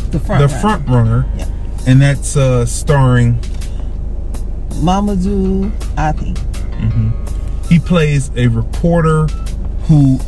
The front runner. Yeah. And that's starring Mamoudou Athie. He plays a reporter who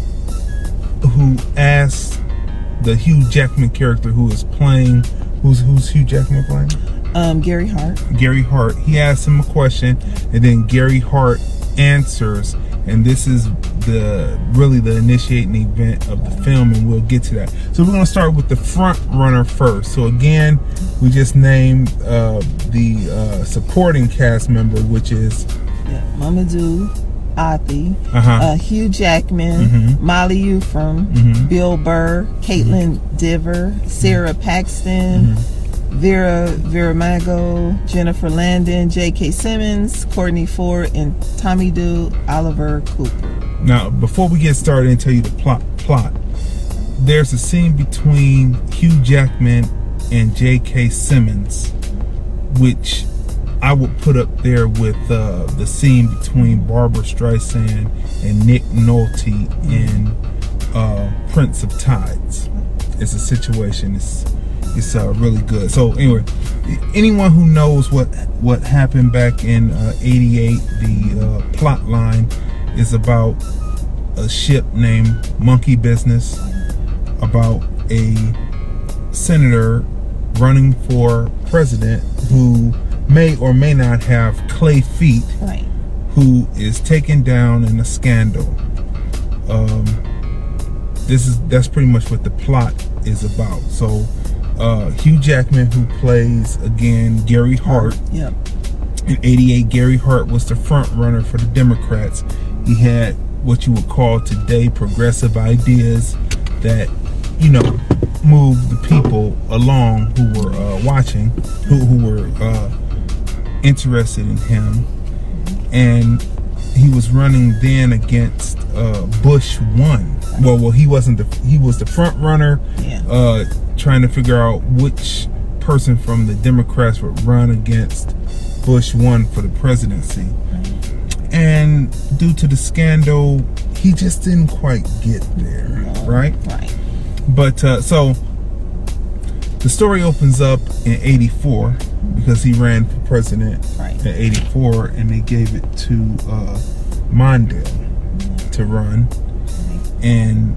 asks the Hugh Jackman character who is playing. Who's Hugh Jackman playing? Gary Hart. Gary Hart. He asks him a question, and then Gary Hart answers. And this is really the initiating event of the film, and we'll get to that. So we're going to start with the front runner first. So again, we just named the supporting cast member, which is Mamoudou Athie, Hugh Jackman, Molly Ephraim, Bill Burr, Caitlin Diver, Sarah Paxton, Vera Veramago, Jennifer Landon, J.K. Simmons, Courtney Ford, and Tommy Doo Oliver Cooper. Now, before we get started and tell you the plot, there's a scene between Hugh Jackman and J.K. Simmons, which I would put up there with the scene between Barbara Streisand and Nick Nolte in Prince of Tides. It's a situation. It's really good. So anyway, anyone who knows what happened back in '88, the plot line is about a ship named Monkey Business, about a senator running for president who may or may not have clay feet, who is taken down in a scandal. That's pretty much what the plot is about. So Hugh Jackman, who plays again Gary Hart. Yep. In '88, Gary Hart was the front runner for the Democrats. He had what you would call today progressive ideas that, moved the people along who were watching, who were interested in him. And he was running then against Bush 1. Well, he wasn't. He was the front runner. Yeah. Trying to figure out which person from the Democrats would run against Bush 1 for the presidency. And due to the scandal, he just didn't quite get there, right? Right. But so the story opens up in '84 because he ran for president in '84, and they gave it to Mondale to run. And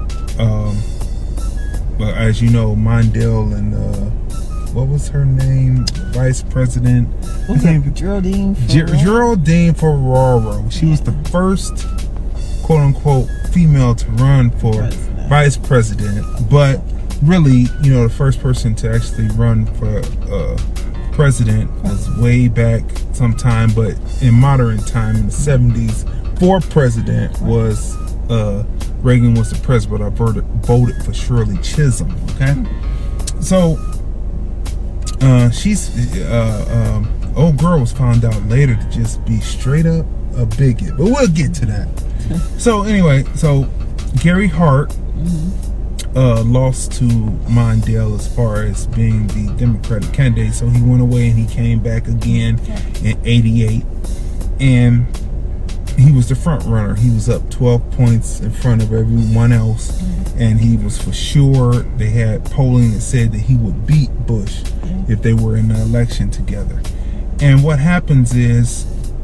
but as you know, Mondale and what was her name? Vice President Geraldine Ferraro. She was the first quote unquote female to run for vice president, but really, the first person to actually run for president was way back sometime, but in modern time in the 70s for president was Reagan was the president. I voted for Shirley Chisholm. Okay, so she's old girl was found out later to just be straight up a bigot, but we'll get to that. So anyway, Gary Hart lost to Mondale as far as being the Democratic candidate, so he went away and he came back again in '88, and he was the front runner. He was up 12 points in front of everyone else, and he was for sure. They had polling that said that he would beat Bush if they were in the election together. And what happens is,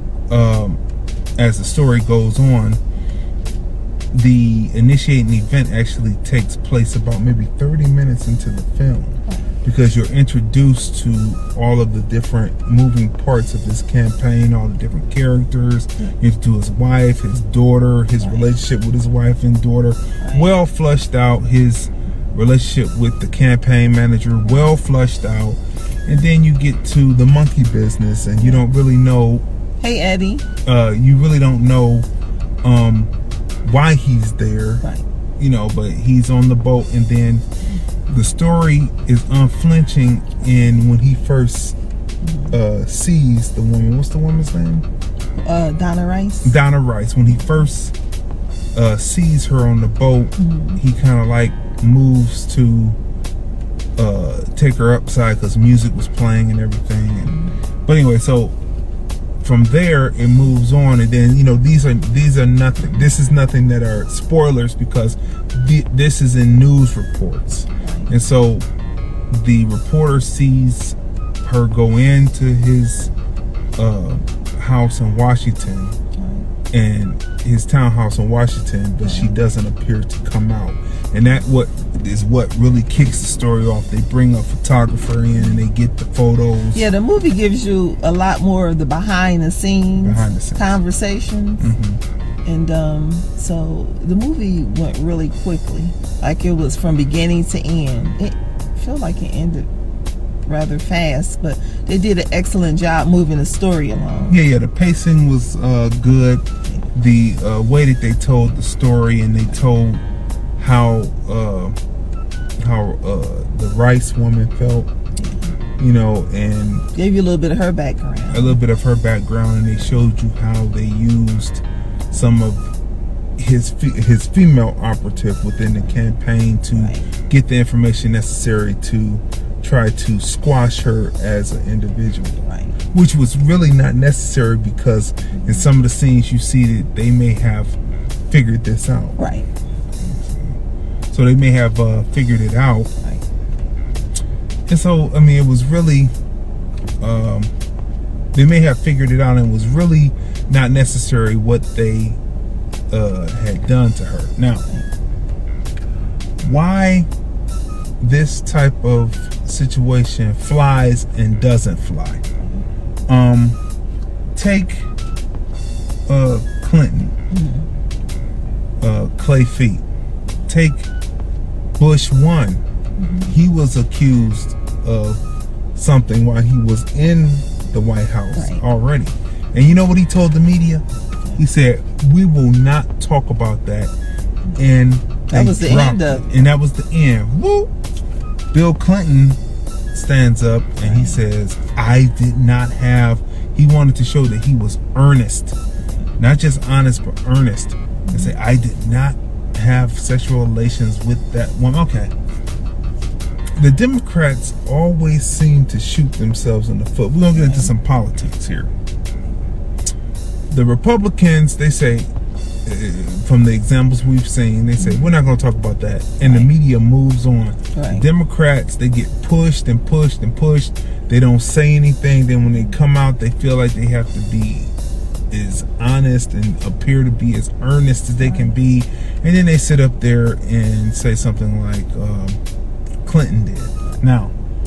as the story goes on, the initiating event actually takes place about maybe 30 minutes into the film, because you're introduced to all of the different moving parts of his campaign, all the different characters, into his wife, his daughter, his relationship with his wife and daughter, well flushed out, his relationship with the campaign manager, well flushed out, and then you get to the monkey business, and you don't really know. Hey, Eddie. You really don't know why he's there, but he's on the boat, and then the story is unflinching in when he first sees the woman. What's the woman's name? Donna Rice. Donna Rice. When he first sees her on the boat, he kind of like moves to take her upside because music was playing and everything. But anyway, so from there it moves on, and then these are nothing. This is nothing that are spoilers because this is in news reports. And so the reporter sees her go into his house in Washington, and his townhouse in Washington, but she doesn't appear to come out. And that what really kicks the story off. They bring a photographer in and they get the photos. Yeah, the movie gives you a lot more of the behind the scenes conversations. And so the movie went really quickly. Like it was from beginning to end. It felt like it ended rather fast, but they did an excellent job moving the story along. Yeah, the pacing was good. The way that they told the story, and they told how the Rice woman felt, and gave you a little bit of her background. And they showed you how they used some of his female operative within the campaign to get the information necessary to try to squash her as an individual, which was really not necessary, because in some of the scenes you see that they may have figured this out. So they may have figured it out. And so, I mean, it was really, they may have figured it out, and it was really not necessary what they had done to her. Now, why this type of situation flies and doesn't fly? Take Clinton, Clay Feet. Take Bush 1. He was accused of something while he was in the White House already. And you know what he told the media? He said, "We will not talk about that." And that was the end of it. And that was the end. Woo! Bill Clinton stands up and he says, "I did not have," he wanted to show that he was earnest. Not just honest, but earnest. And say, "I did not have sexual relations with that woman." Okay. The Democrats always seem to shoot themselves in the foot. We're going to get into some politics here. The Republicans, they say, from the examples we've seen, they say, "We're not going to talk about that." And the media moves on. Democrats, they get pushed and pushed and pushed. They don't say anything. Then when they come out, they feel like they have to be as honest and appear to be as earnest as they can be. And then they sit up there and say something like Clinton did. Now,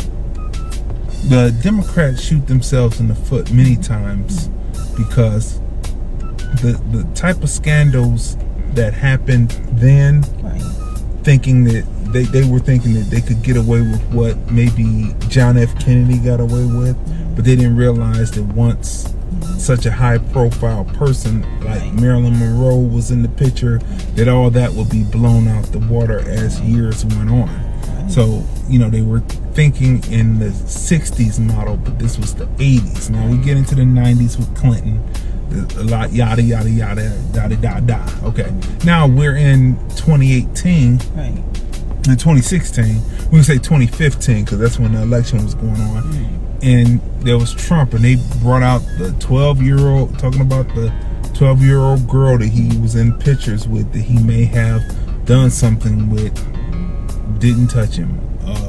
the Democrats shoot themselves in the foot many times because the type of scandals that happened then, thinking that they were thinking that they could get away with what maybe John F. Kennedy got away with, but they didn't realize that once such a high profile person like Marilyn Monroe was in the picture, that all that would be blown out the water as years went on. So, they were thinking in the 60s model, but this was the 80s. Now we get into the 90s with Clinton, a lot yada yada yada yada yada. Okay, now we're in 2018. In 2016, we can say 2015 because that's when the election was going on. And there was Trump, and they brought out the 12-year-old, talking about the 12-year-old girl that he was in pictures with, that he may have done something with, didn't touch him.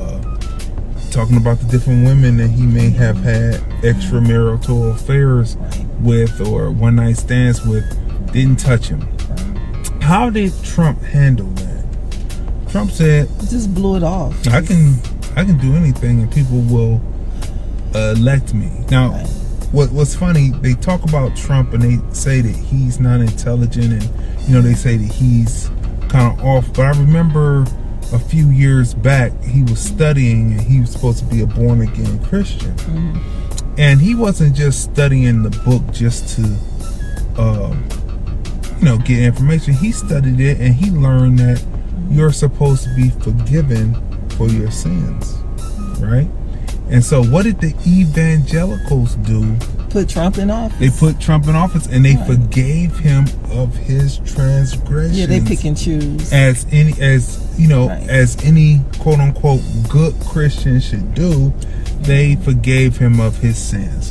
Talking about the different women that he may have had extramarital affairs with or one-night stands with, didn't touch him. How did Trump handle that? Trump said, just blew it off. I can do anything and people will elect me. Now, what's funny, they talk about Trump and they say that he's not intelligent, and they say that he's kind of off. But I remember a few years back, he was studying and he was supposed to be a born again Christian. And he wasn't just studying the book just to get information. He studied it and he learned that you're supposed to be forgiven for your sins, right? And so what did the evangelicals do? Put Trump in office. They put Trump in office and they forgave him of his transgressions. Yeah, they pick and choose. As any quote unquote good Christian should do, they forgave him of his sins.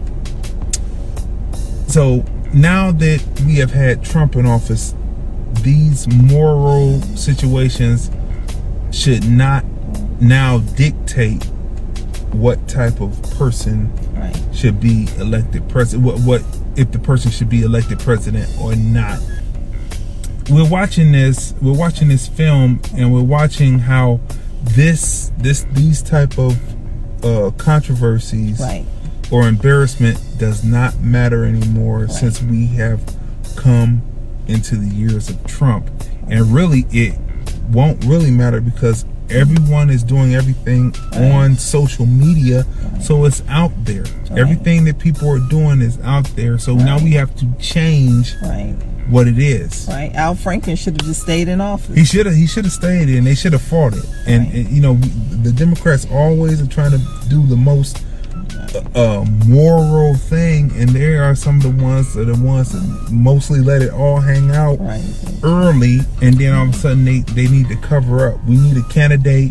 So now that we have had Trump in office, these moral situations should not now dictate what type of person should be elected president. What if the person should be elected president or not? We're watching this film, and we're watching how these type of controversies or embarrassment does not matter anymore since we have come into the years of Trump. And really, it won't really matter because everyone is doing everything on social media, so it's out there. Everything that people are doing is out there. So now we have to change what it is. Al Franken should have just stayed in office. He should have stayed in. They should have fought it. And you know, the Democrats always are trying to do the most moral thing, and there are some of the ones that mostly let it all hang out early, and then all of a sudden they need to cover up. We need a candidate.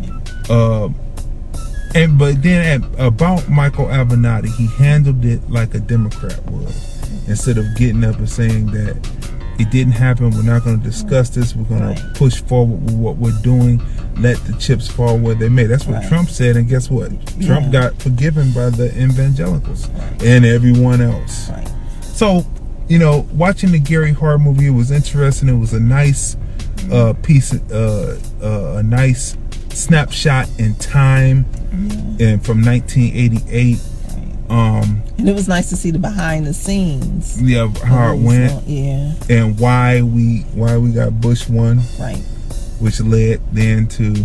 But then about Michael Avenatti, he handled it like a Democrat would. Instead of getting up and saying that it didn't happen, we're not going to discuss this, we're going to push forward with what we're doing, let the chips fall where they may. That's what Trump said, and guess what? Trump got forgiven by the evangelicals and everyone else. So, you know, watching the Gary Hart movie, it was interesting. It was a nice piece, a nice snapshot in time, and from 1988. And it was nice to see the behind the scenes. Yeah, how it went. And why we got Bush won. Which led then to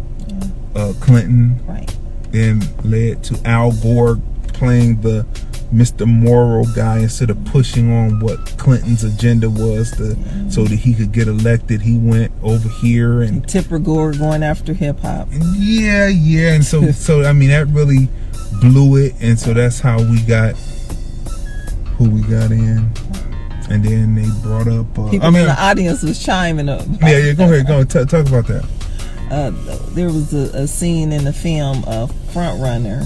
Clinton. Then led to Al Gore playing the Mr. Moral guy instead of pushing on what Clinton's agenda was so that he could get elected. He went over here and Tipper Gore going after hip hop. Yeah, and so I mean that really blew it, and so that's how we got who we got in. And then they brought up people in the audience was chiming up. Go ahead, talk about that. There was a scene in the film, Front Runner,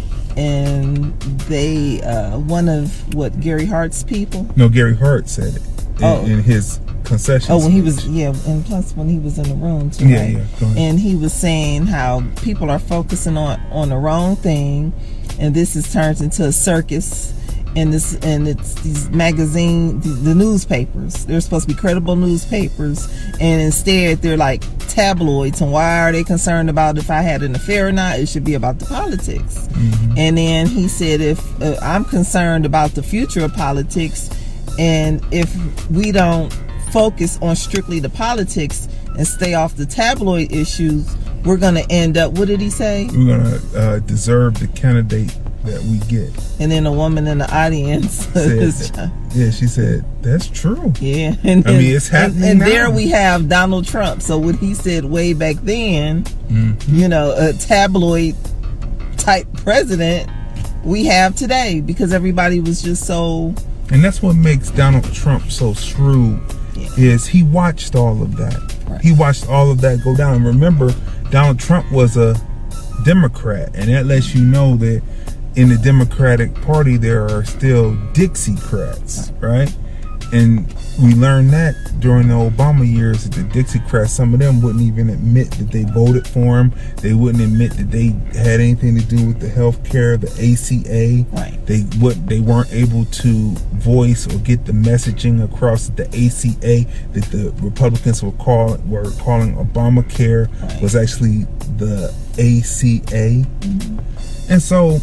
and they one of Gary Hart's people. No, Gary Hart said it in his concession. When he was and plus when he was in the room too. Go ahead. And he was saying how people are focusing on the wrong thing, and this has turned into a circus. And it's these magazines, the newspapers. They're supposed to be credible newspapers, and instead they're like tabloids. And why are they concerned about if I had an affair or not? It should be about the politics. And then he said, if I'm concerned about the future of politics, and if we don't focus on strictly the politics and stay off the tabloid issues, we're going to end up, what did he say? We're going to deserve the candidate that we get. And then a woman in the audience said, she said, that's true. Yeah. And I mean, it's happening and now. There we have Donald Trump. So what he said way back then, you know, a tabloid type president we have today, because everybody was just so... And that's what makes Donald Trump so shrewd, is he watched all of that. He watched all of that go down. And remember, Donald Trump was a Democrat, and that lets you know that in the Democratic Party there are still Dixiecrats, right? And we learned that during the Obama years, that the Dixiecrats, some of them wouldn't even admit that they voted for him. They wouldn't admit that they had anything to do with the health care, the ACA. They weren't able to voice or get the messaging across the ACA that the Republicans were calling Obamacare was actually the ACA. And so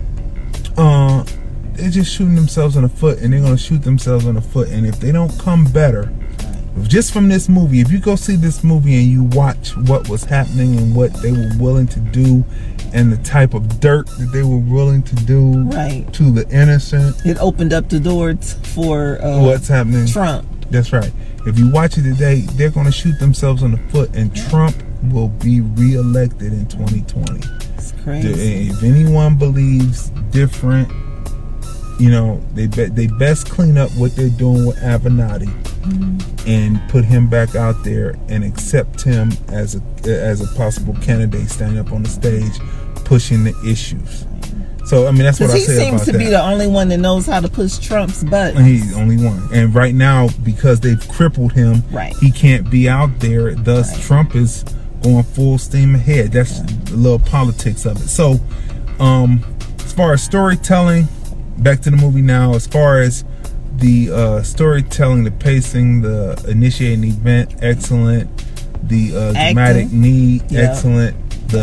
they're just shooting themselves in the foot, and they're going to shoot themselves in the foot. And if they don't come better, just from this movie, if you go see this movie and you watch what was happening and what they were willing to do and the type of dirt that they were willing to do to the innocent, it opened up the doors for what's happening. Trump. That's right. If you watch it today, they're going to shoot themselves in the foot, and Trump will be reelected in 2020. It's crazy. If anyone believes different, you know, they best clean up what they're doing with Avenatti and put him back out there and accept him as a possible candidate, standing up on the stage pushing the issues. So I mean, that's what I say about that. He seems to be the only one that knows how to push Trump's buttons. He's the only one, and right now, because they've crippled him, he can't be out there. Thus, Trump is going full steam ahead. That's the little politics of it. So, as far as storytelling, back to the movie now. As far as the storytelling, the pacing, the initiating event, excellent. The dramatic need, excellent.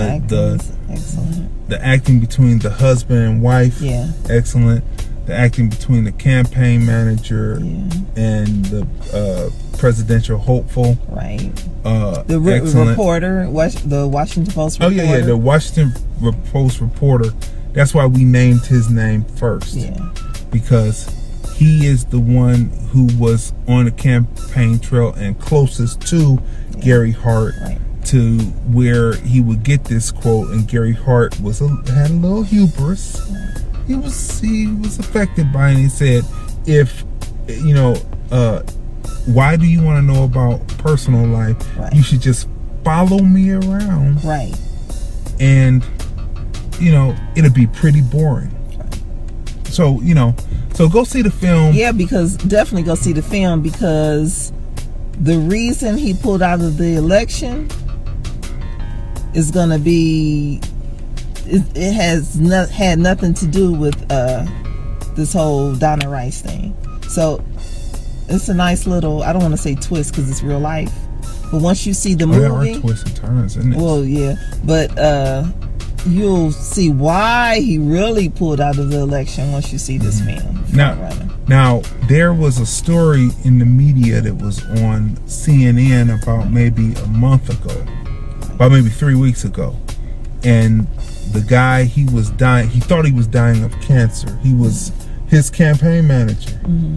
The acting between the husband and wife, excellent. The acting between the campaign manager and the presidential hopeful, right? The reporter, the Washington Post reporter. Oh yeah, the Washington Post reporter. That's why we named his name first, because he is the one who was on the campaign trail and closest to Gary Hart, to where he would get this quote. And Gary Hart had a little hubris. He was affected by it. And he said, "If why do you want to know about personal life? You should just follow me around, and it'll be pretty boring." So so go see the film. Yeah, because definitely go see the film, because the reason he pulled out of the election is going to be, it has had nothing to do with this whole Donna Rice thing. So it's a nice little, I don't want to say twist because it's real life, but once you see the movie, there are twists and turns, isn't it? Well, yeah, but you'll see why he really pulled out of the election once you see this film. Now, there was a story in the media that was on CNN about maybe a month ago, about maybe 3 weeks ago, and the guy, he thought he was dying of cancer. He was his campaign manager,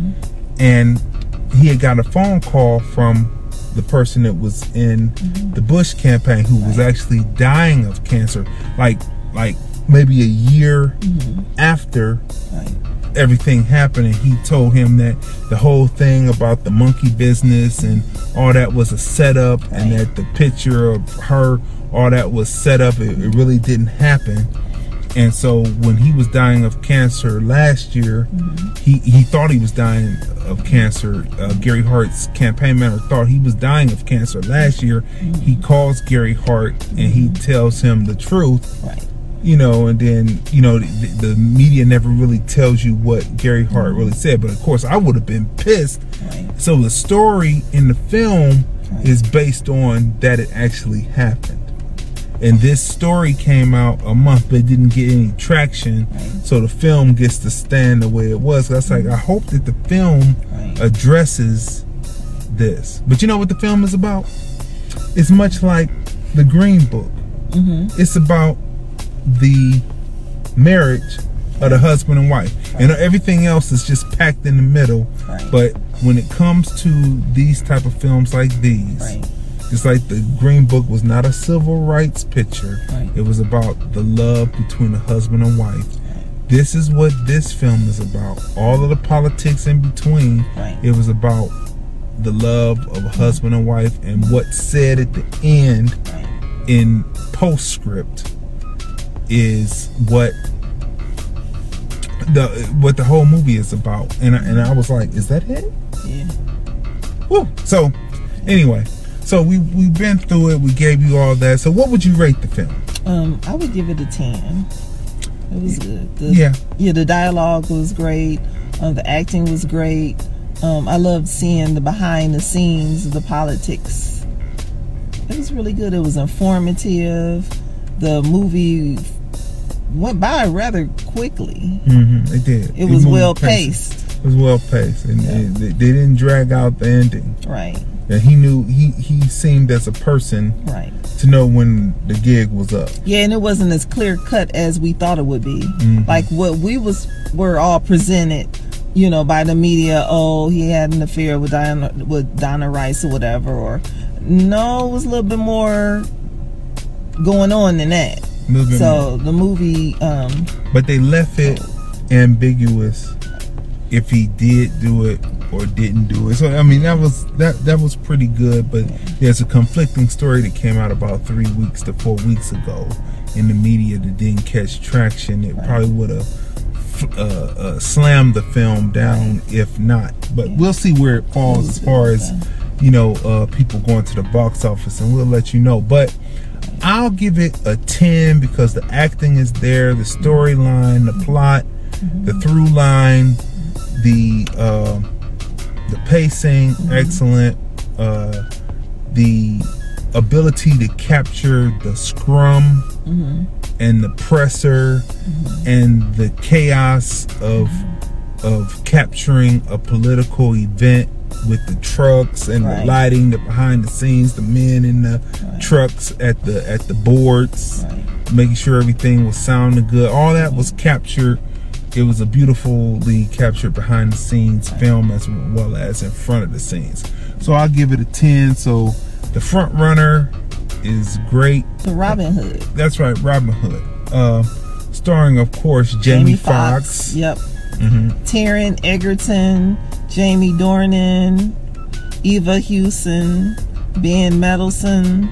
and he had got a phone call from the person that was in the Bush campaign who was actually dying of cancer, like maybe a year after everything happened. And he told him that the whole thing about the monkey business and all that was a setup, and that the picture of her, all that was set up. It really didn't happen. And so when he was dying of cancer last year, he thought he was dying of cancer. Gary Hart's campaign manager thought he was dying of cancer last year. He calls Gary Hart and he tells him the truth. And then, the media never really tells you what Gary Hart really said. But of course, I would have been pissed. So the story in the film is based on that it actually happened. And this story came out a month, but it didn't get any traction. So the film gets to stand the way it was. That's like, I hope that the film addresses this. But you know what the film is about? It's much like the Green Book. It's about the marriage of the husband and wife. And everything else is just packed in the middle. But when it comes to these type of films like these, it's like the Green Book was not a civil rights picture. It was about the love between the husband and wife. This is what this film is about. All of the politics in between. It was about the love of a husband and wife, and what's said at the end in postscript is what the whole movie is about. And I was like, is that it? Woo. So anyway, so we've been through it. We gave you all that. So what would you rate the film? I would give it a 10. It was good. The dialogue was great. The acting was great. I loved seeing the behind the scenes of the politics. It was really good. It was informative. The movie went by rather quickly. It did. It was well paced. It was well paced, and they didn't drag out the ending. And he knew, he seemed as a person to know when the gig was up. And it wasn't as clear cut as we thought it would be. Like what were all presented, by the media. Oh, he had an affair with Donna Rice or whatever. Or no, it was a little bit more going on than that. So the movie, but they left it ambiguous if he did do it or didn't do it. So I mean, that was pretty good. But there's a conflicting story that came out about 3 weeks to 4 weeks ago in the media that didn't catch traction. It probably would have slammed the film down if not. But we'll see where it falls as far as people going to the box office, and we'll let you know. But I'll give it a 10 because the acting is there, the storyline, the plot, the through line, the pacing, excellent. The ability to capture the scrum and the presser and the chaos of capturing a political event with the trucks and the lighting, the behind the scenes, the men in the trucks at the boards, making sure everything was sounding good. All that was captured. It was a beautifully captured behind the scenes film as well as in front of the scenes. So I'll give it a 10. So the front runner is great. The Robin Hood. That's right, Robin Hood. Starring, of course, Jamie Foxx. Yep. Taron Egerton, Jamie Dornan, Eva Hewson, Ben Mendelsohn,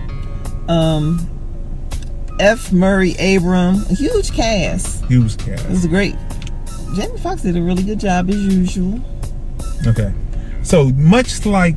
F. Murray Abram. A huge cast. Huge cast. It was great. Jamie Foxx did a really good job as usual. Okay. So much like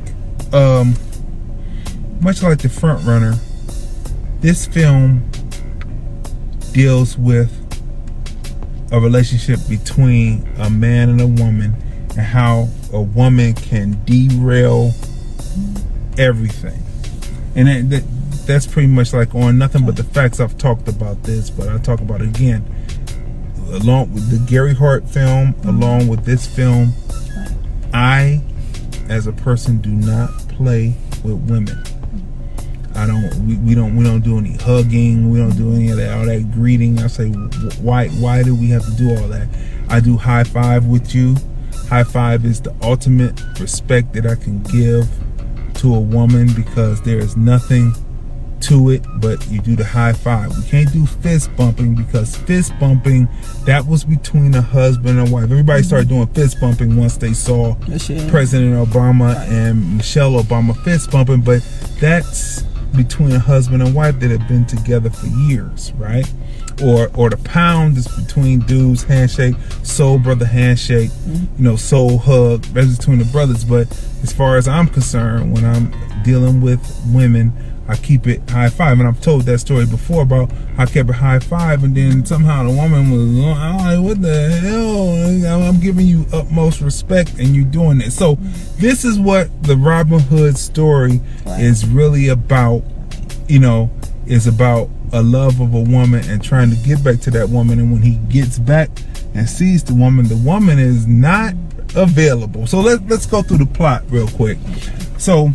the front runner, this film deals with a relationship between a man and a woman, and how a woman can derail everything. And that's pretty much like on Nothing But the Facts. I've talked about this, but I'll talk about it again. Along with the Gary Hart film, along with this film, I, as a person, do not play with women. We don't do any hugging. We don't do any of that, all that greeting. I say, why do we have to do all that? I do high five with you. High five is the ultimate respect that I can give to a woman, because there is nothing to it but you do the high five. We can't do fist bumping, because fist bumping, that was between a husband and wife. Everybody started doing fist bumping once they saw President Obama and Michelle Obama fist bumping, but that's between a husband and wife that have been together for years, right? Or the pound is between dudes, handshake, soul brother handshake, soul hug. That's between the brothers. But as far as I'm concerned, when I'm dealing with women, I keep it high five. And I've told that story before about how I kept it high five, and then somehow the woman was, I'm like, what the hell? I'm giving you utmost respect and you doing it. So this is what the Robin Hood story is really about, is about a love of a woman and trying to get back to that woman. And when he gets back and sees the woman is not available. So let's go through the plot real quick. So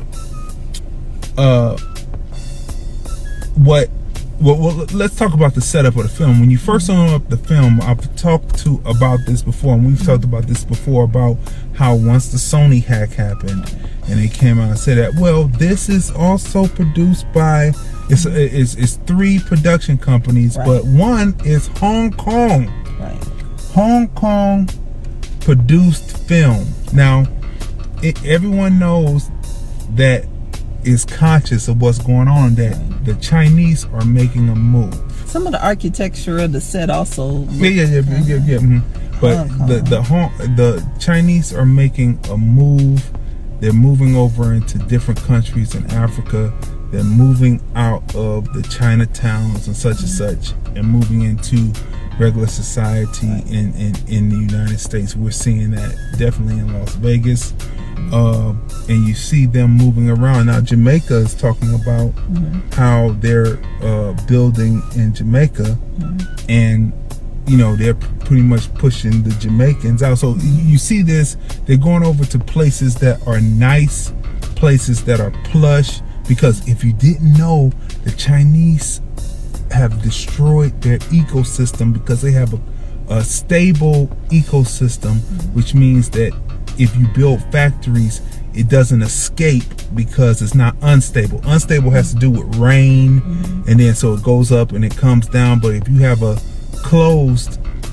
let's talk about the setup of the film. When you first open up the film, I've talked about this before, and we've talked about this before, about how once the Sony hack happened and they came out and said that, well, this is also produced by, it's 3 production companies, but one is Hong Kong. Hong Kong produced film. Now, everyone knows that is conscious of what's going on, that the Chinese are making a move. Some of the architecture of the set also. But the Chinese are making a move. They're moving over into different countries in Africa. They're moving out of the Chinatowns and such, and moving into regular society in the United States. We're seeing that definitely in Las Vegas. And you see them moving around. Now Jamaica is talking about how they're building in Jamaica, and they're pretty much pushing the Jamaicans out. So you see this, they're going over to places that are nice, places that are plush, because if you didn't know, the Chinese have destroyed their ecosystem, because they have a stable ecosystem, which means that if you build factories, it doesn't escape because it's not unstable. Unstable has to do with rain, and then so it goes up and it comes down. But if you have a closed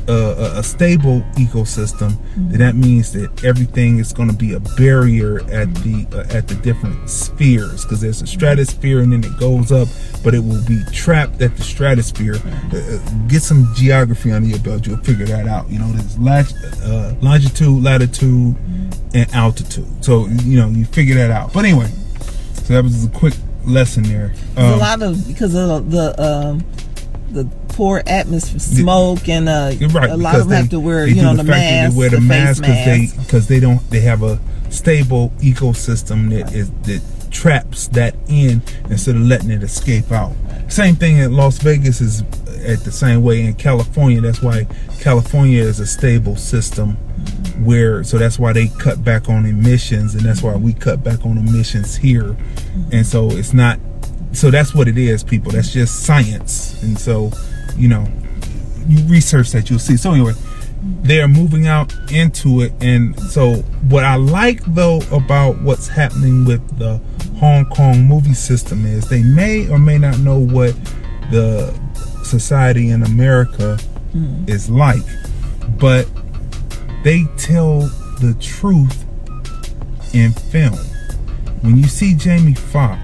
a stable ecosystem, then that means that everything is going to be a barrier at the different spheres, because there's a stratosphere and then it goes up, but it will be trapped at the stratosphere. Get some geography under your belt, you'll figure that out. You know, there's longitude, latitude, and altitude. So you figure that out. But anyway, so that was a quick lesson there. A lot of, because of the poor atmosphere, smoke, and right, a lot of them have to wear the mask. They wear the mask because they have a stable ecosystem that traps that in instead of letting it escape out. Same thing at Las Vegas is at the same way in California. That's why California is a stable system, so that's why they cut back on emissions, and that's why we cut back on emissions here. And so it's not. So that's what it is, people. That's just science. And so, you research that, you'll see. So anyway, they're moving out into it. And so what I like, though, about what's happening with the Hong Kong movie system is they may or may not know what the society in America is like, but they tell the truth in film. When you see Jamie Foxx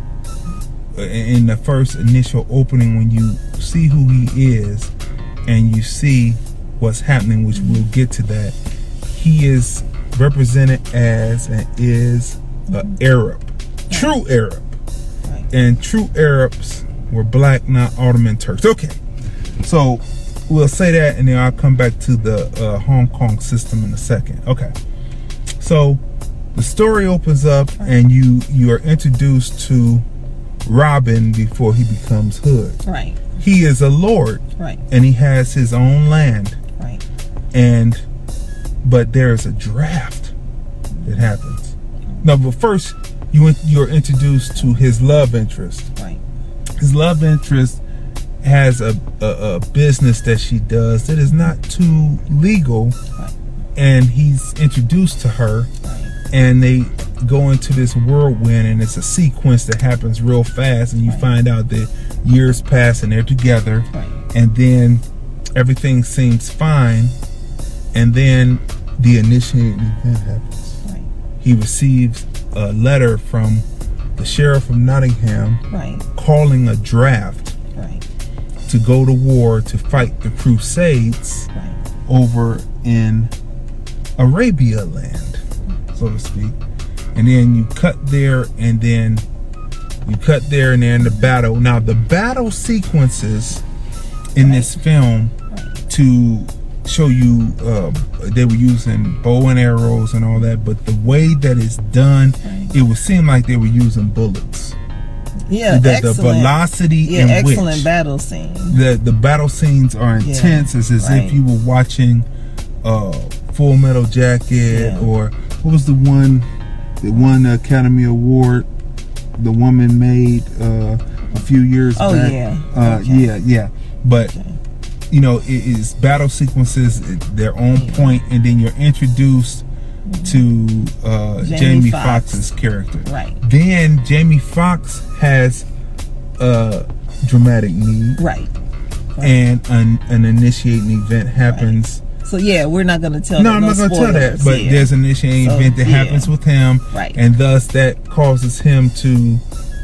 in the first initial opening, when you see who he is and you see what's happening, which we'll get to that, he is represented as and is an Arab, true Arab, and true Arabs were black, not Ottoman Turks. Okay, so we'll say that, and then I'll come back to the Hong Kong system in a second. Okay, so the story opens up and you are introduced to Robin before he becomes Hood. Right. He is a lord. Right. And he has his own land. Right. But there's a draft that happens. No, but first you're introduced to his love interest. Right. His love interest has a business that she does that is not too legal. Right. And he's introduced to her. Right. And they go into this whirlwind, and it's a sequence that happens real fast, and you find out that years pass and they're together, and then everything seems fine, and then the initiating event happens. He receives a letter from the sheriff of Nottingham calling a draft to go to war to fight the Crusades over in Arabia land, so to speak. And then you cut there, and then they're in the battle. Now the battle sequences in this film, to show you, they were using bow and arrows and all that, but the way that it's done, it would seem like they were using bullets. Yeah, the velocity in excellent battle scenes. The battle scenes are intense. It's as if you were watching Full Metal Jacket, or what was the one that won the Academy Award? The woman made a few years back. But you know, it is battle sequences. They're on point, and then you're introduced to Jamie Foxx's character. Right. Then Jamie Foxx has a dramatic need. Right. And an initiating event happens. So yeah, we're not going to tell. No, I'm not going to tell that. But there's an initiating event that happens with him, and thus that causes him to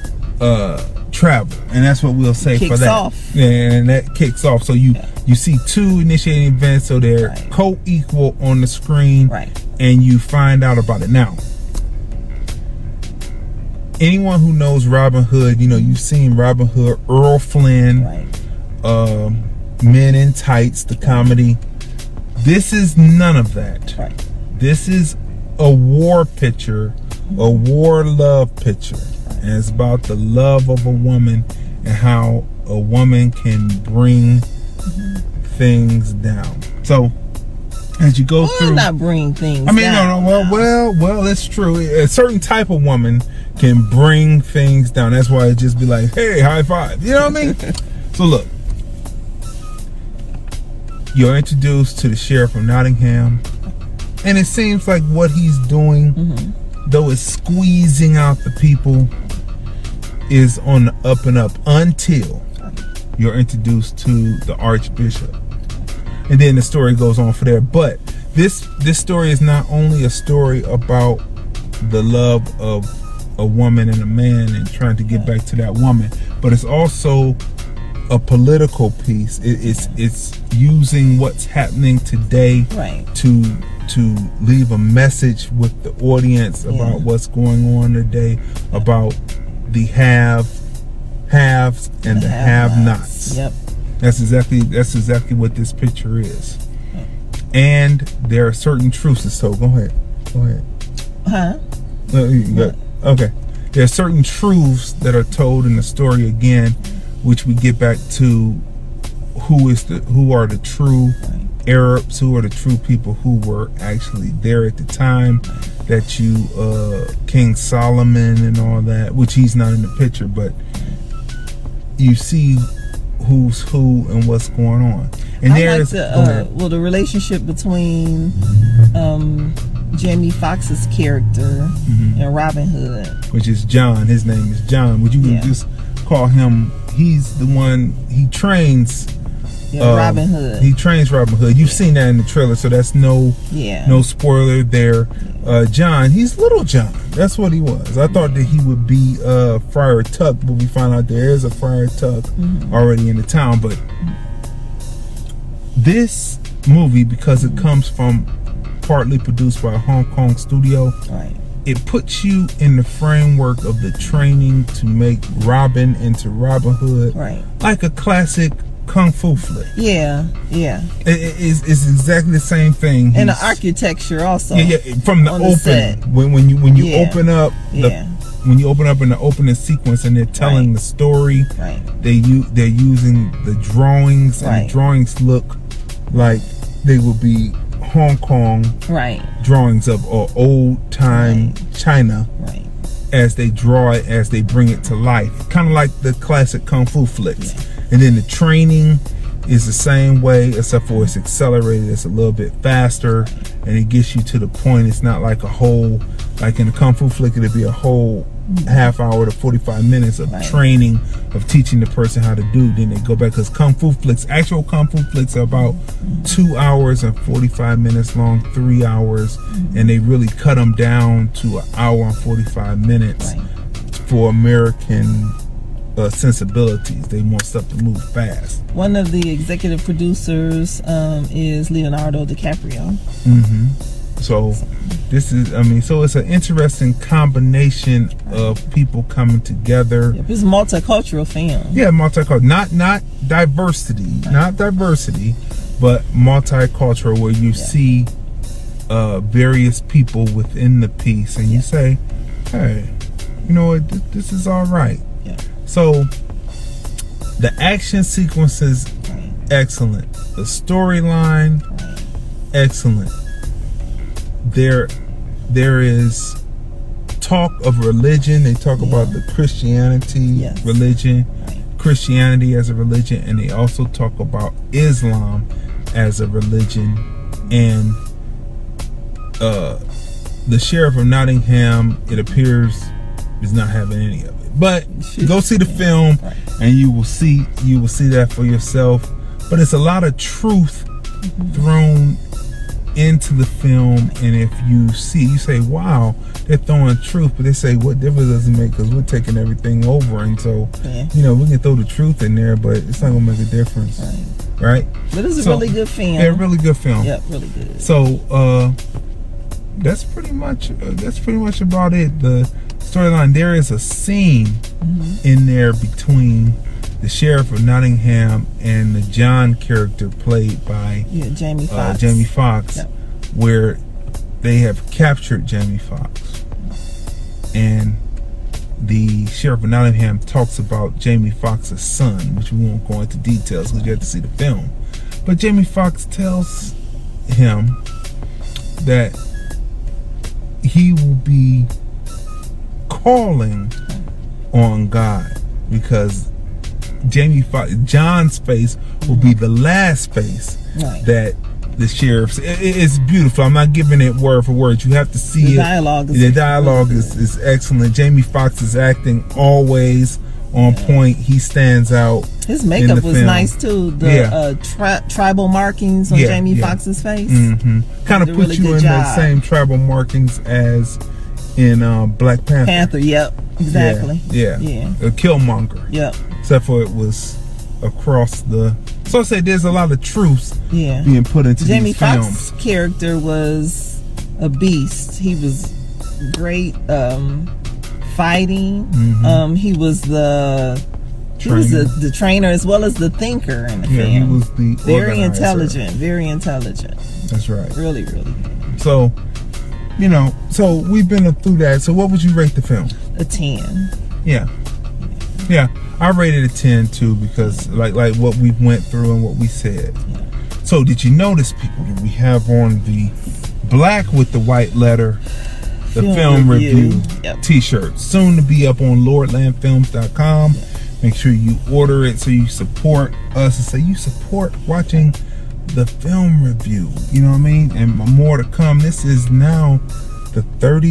travel, and that's what we'll say for that. Off. Yeah, and that kicks off. So you see two initiating events, so they're co-equal on the screen, and you find out about it. Now, anyone who knows Robin Hood, you know, you've seen Robin Hood, Errol Flynn, Men in Tights, the comedy. This is none of that. This is a war picture, a war love picture. And it's about the love of a woman and how a woman can bring things down. So as you go through, not bring things down. Well, that's true. A certain type of woman can bring things down. That's why it just be like, hey, high five. You know what I mean? So look, you're introduced to the sheriff of Nottingham, and it seems like what he's doing, though it's squeezing out the people, is on the up and up until you're introduced to the Archbishop. and then the story goes on for there. But this story is not only a story about the love of a woman and a man and trying to get back to that woman, but it's also a political piece. It's using what's happening today to leave a message with the audience about what's going on today, about the haves and the have-nots. Yep. That's exactly what this picture is. And there are certain truths. So go ahead. Huh? Okay. There are certain truths that are told in the story again, which we get back to who are the true Arabs, who are the true people who were actually there at the time that King Solomon and all that, which he's not in the picture, but you see who's who and what's going on. And the relationship between Jamie Foxx's character and Robin Hood, which is John. His name is John. Would you just call him? He's the one. He trains Robin Hood. He trains Robin Hood. You've seen that in the trailer, so that's no spoiler there. John, he's Little John. That's what he was. I thought that he would be Friar Tuck, but we found out there is a Friar Tuck already in the town. But this movie, because it comes from partly produced by a Hong Kong studio, it puts you in the framework of the training to make Robin into Robin Hood, like a classic kung fu flick. It's exactly the same thing. And the architecture also. From the open. When you open up when you open up in the opening sequence and they're telling the story, they're using the drawings, and the drawings look like they would be Hong Kong drawings of old time China as they draw it, as they bring it to life, kind of like the classic kung fu flicks. And then the training is the same way, except for it's accelerated. It's a little bit faster, and it gets you to the point. It's not like a whole, like in a kung fu flick, it'd be a whole half hour to 45 minutes of training, of teaching the person how to do. Then they go back, because actual kung fu flicks are about 2 hours and 45 minutes long, 3 hours, and they really cut them down to an hour and 45 minutes for American sensibilities. They want stuff to move fast. One of the executive producers is Leonardo DiCaprio. So this is, so it's an interesting combination of people coming together. It's a multicultural film. Multicultural, not diversity, not diversity, but multicultural, where you see various people within the piece, and you say, hey, you know what, this is all right. So the action sequences, excellent. The storyline, excellent. There is talk of religion. They talk about the Christianity religion, Christianity as a religion, and they also talk about Islam as a religion. And the Sheriff of Nottingham, it appears, is not having any of it. But go see the film, and you will see that for yourself. But it's a lot of truth thrown into the film, and if you say, wow, they're throwing truth, but they say, what difference does it make, because we're taking everything over, and so we can throw the truth in there, but it's not gonna make a difference, right? But it's a really good film. Yeah, really good film. Yep, really good. So that's pretty much about it. The storyline, there is a scene in there between the Sheriff of Nottingham and the John character played by Jamie Foxx. Jamie Foxx, where they have captured Jamie Foxx, and the Sheriff of Nottingham talks about Jamie Foxx's son, which we won't go into details because you have to see the film. But Jamie Foxx tells him that he will be calling on God, because John's face will be the last face that the sheriff's. It's beautiful. I'm not giving it word for word. You have to see the dialogue. The dialogue is excellent. Jamie Foxx is acting always on point. He stands out. His makeup was nice too. The tribal markings on Jamie Foxx's face. Kind of puts you in the same tribal markings as in Black Panther. Yep, exactly. Yeah. A Killmonger. Yep. Except for it was across the. So I say there's a lot of truths being put into Jamie these films. Foxx's character was a beast. He was great fighting. He was the trainer as well as the thinker in the film. He was the very intelligent. That's right. Really. So, so we've been through that. So what would you rate the film? A 10. Yeah. I rated a 10 too because like what we went through and what we said. So did you notice, people, that we have on the black with the white letter the film review t-shirt, soon to be up on lordlandfilms.com. Make sure you order it so you support us and say you support watching the film review. You know what I mean? And more to come. This is now the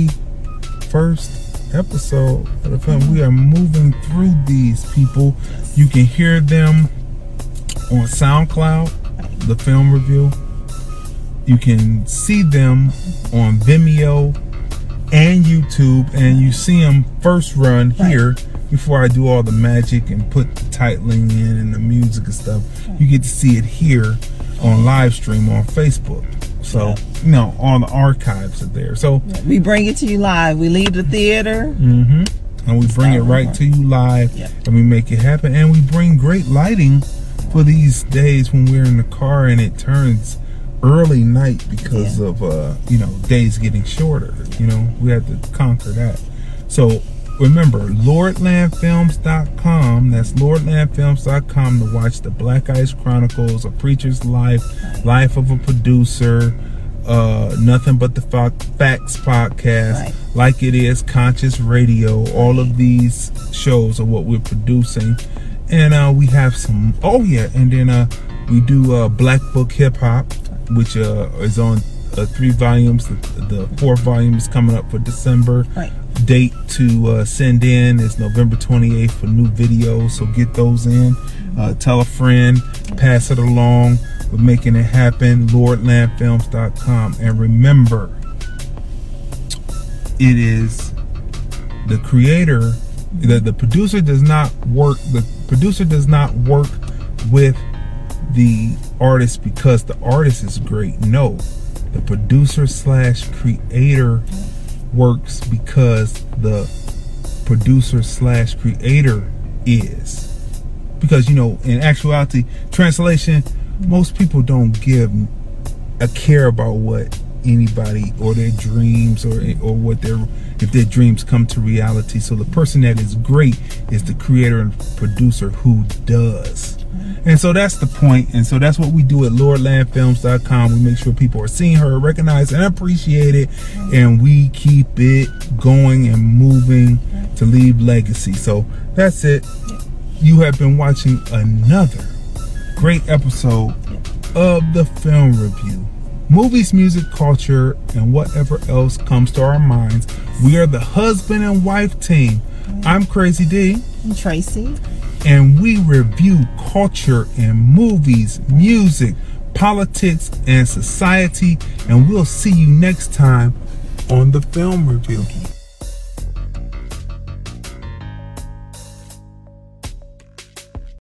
31st episode of the film. We are moving through these, people. You can hear them on SoundCloud, the film review. You can see them on Vimeo and YouTube, and you see them first run here before I do all the magic and put the titling in and the music and stuff. You get to see it here on live stream on Facebook. So all the archives are there. So we bring it to you live. We leave the theater and we bring it right to you live, and we make it happen. And we bring great lighting for these days when we're in the car and it turns early night because of days getting shorter. We have to conquer that. So remember, lordlandfilms.com. That's lordlandfilms.com to watch the Black Ice Chronicles, A Preacher's Life, Life of a Producer, Nothing But the Facts podcast, Like It Is, Conscious Radio. All of these shows are what we're producing. And we have some, and then we do Black Book Hip Hop, which is on 3 volumes. The 4th volume is coming up for December. Date to send in is November 28th for new videos, so get those in. Tell a friend, pass it along. We're making it happen. lordlandfilms.com. And remember, it is the creator, the producer does not work with the artist because the artist is great. No, the producer / creator works because the producer / creator is. Because in actuality, translation, most people don't give a care about what anybody or their dreams or what if their dreams come to reality. So the person that is great is the creator and producer who does. And so that's the point. And so that's what we do at lordlandfilms.com. We make sure people are seen, heard, recognized, and appreciated. And we keep it going and moving to leave legacy. So that's it. You have been watching another great episode of the film review. Movies, music, culture, and whatever else comes to our minds. We are the husband and wife team. I'm Crazy D. I'm Tracy. And we review culture and movies, music, politics, and society. And we'll see you next time on the film review.